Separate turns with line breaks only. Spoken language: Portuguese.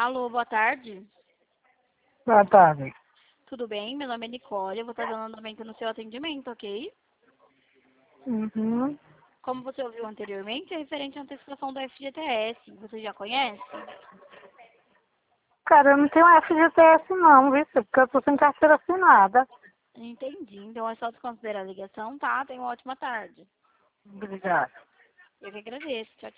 Alô, boa tarde.
Boa tarde.
Tudo bem? Meu nome é Nicole. Eu vou estar dando andamento no seu atendimento, ok?
Uhum.
Como você ouviu anteriormente, é referente à antecipação do FGTS. Você já conhece?
Cara, eu não tenho FGTS não, viu? Porque eu tô sem carteira assinada.
Entendi. Então é só desconsiderar a ligação, tá? Tenha uma ótima tarde.
Obrigada.
Eu que agradeço. Tchau,